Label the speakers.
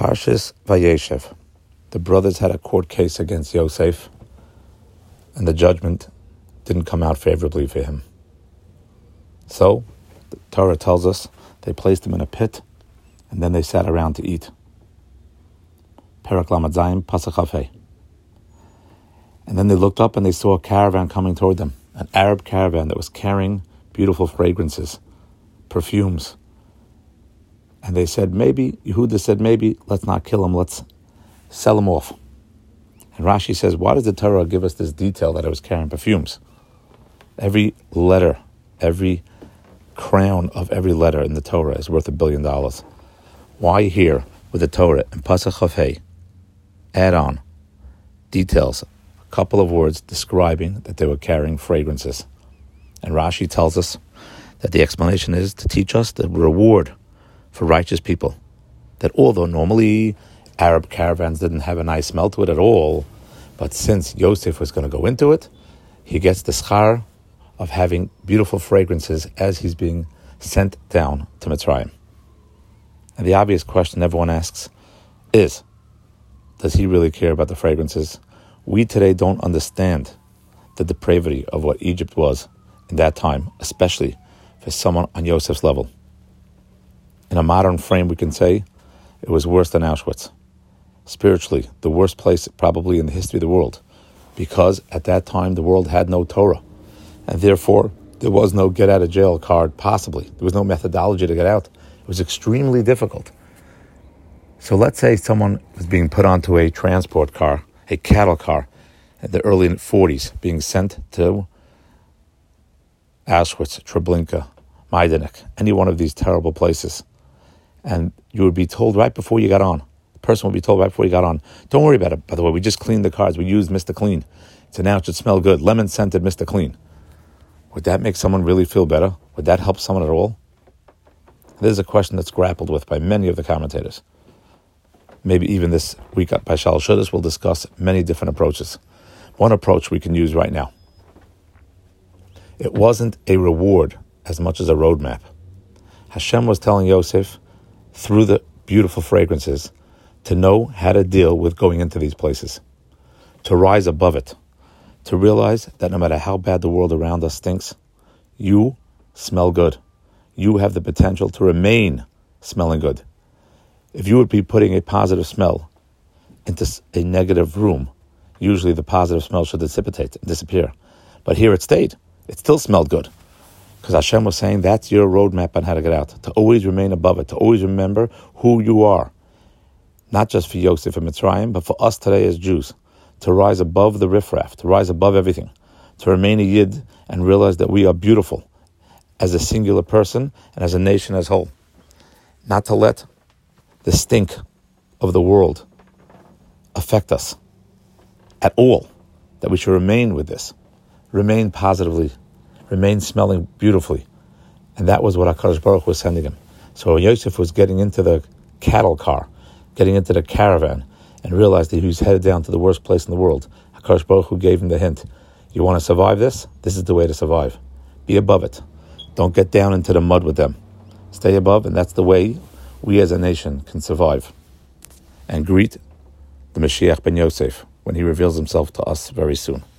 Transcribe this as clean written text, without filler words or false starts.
Speaker 1: Parshas Vayeshev. The brothers had a court case against Yosef, and the judgment didn't come out favorably for him. So, the Torah tells us they placed him in a pit, and then they sat around to eat. Perek Lamed Zayin, Pasuk Chaf. And then they looked up and they saw a caravan coming toward them, an Arab caravan that was carrying beautiful fragrances, perfumes. And they said, Yehuda said, maybe, let's not kill him, let's sell him off. And Rashi says, why does the Torah give us this detail that it was carrying perfumes? Every letter, every crown of every letter in the Torah is worth $1 billion. Why here with the Torah in Pasuk Chaf, add on, details, a couple of words describing that they were carrying fragrances? And Rashi tells us that the explanation is to teach us the reward for righteous people. That although normally Arab caravans didn't have a nice smell to it at all, but since Yosef was going to go into it, he gets the schar of having beautiful fragrances as he's being sent down to Mitzrayim. And the obvious question everyone asks is, does he really care about the fragrances? We today don't understand the depravity of what Egypt was in that time, especially for someone on Yosef's level. In a modern frame, we can say it was worse than Auschwitz. Spiritually, the worst place probably in the history of the world, because at that time the world had no Torah, and therefore there was no get-out-of-jail card possibly. There was no methodology to get out. It was extremely difficult. So let's say someone was being put onto a transport car, a cattle car, in the early 40s, being sent to Auschwitz, Treblinka, Majdanek, any one of these terrible places. And you would be told right before you got on, the person would be told right before you got on, don't worry about it, by the way, we just cleaned the cars, we used Mr. Clean. So now it should smell good, lemon-scented Mr. Clean. Would that make someone really feel better? Would that help someone at all? This is a question that's grappled with by many of the commentators. Maybe even this week by Shalosh Shudas we'll discuss many different approaches. One approach we can use right now. It wasn't a reward as much as a roadmap. Hashem was telling Yosef, through the beautiful fragrances, to know how to deal with going into these places, to rise above it, to realize that no matter how bad the world around us stinks, you smell good. You have the potential to remain smelling good. If you would be putting a positive smell into a negative room, usually the positive smell should dissipate and disappear. But here it stayed. It still smelled good. Because Hashem was saying that's your roadmap on how to get out, to always remain above it, to always remember who you are. Not just for Yosef and Mitzrayim, but for us today as Jews, to rise above the riffraff, to rise above everything, to remain a Yid and realize that we are beautiful as a singular person and as a nation as a whole. Not to let the stink of the world affect us at all, that we should remain with this, remain positively, remain smelling beautifully. And that was what HaKadosh Baruch Hu was sending him. So when Yosef was getting into the cattle car, getting into the caravan, and realized that he was headed down to the worst place in the world, HaKadosh Baruch Hu gave him the hint. You want to survive this? This is the way to survive. Be above it. Don't get down into the mud with them. Stay above, and that's the way we as a nation can survive. And greet the Mashiach ben Yosef when he reveals himself to us very soon.